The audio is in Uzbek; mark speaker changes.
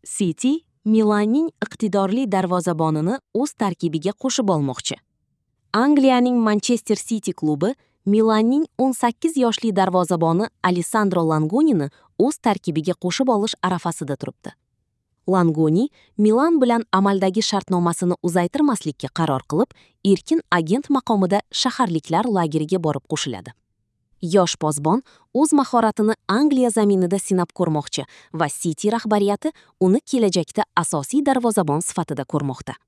Speaker 1: City Milanning iqtidorli darvozabonini o'z tarkibiga qo'shib olmoqchi. Angliyaning Manchester City klubi Milanning 18 yoshli darvozaboni Alessandro Langonini o'z tarkibiga qo'shib olish arafasida turibdi. Langoni Milan bilan amaldagi shartnomasini uzaytirmaslikka qaror qilib, erkin agent maqomida shaharliklar lageriga borib qo'shiladi. Yosh pozbon o'z mahoratini Angliya zaminida sinab ko'rmoqchi va City rahbariyati uni kelajakda asosiy darvozabon sifatida ko'rmoqda.